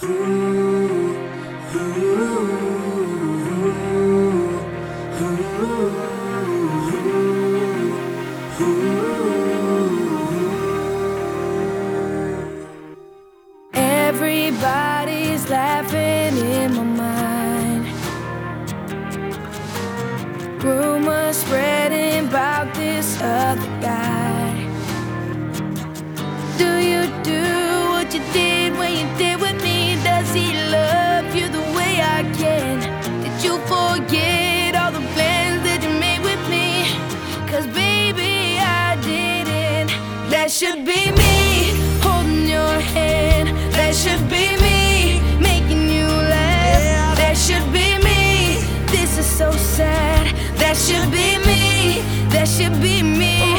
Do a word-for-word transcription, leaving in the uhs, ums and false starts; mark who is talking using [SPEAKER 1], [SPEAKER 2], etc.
[SPEAKER 1] Everybody's laughing in my mind. Rumors spreading about this other guy. Do you do what you did when you did with me? Does he love you the way I can? Did you forget all the plans that you made with me? Cause baby, I didn't. That should be me holding your hand. That should be me making you laugh. That should be me. This is so sad. That should be me. That should be me.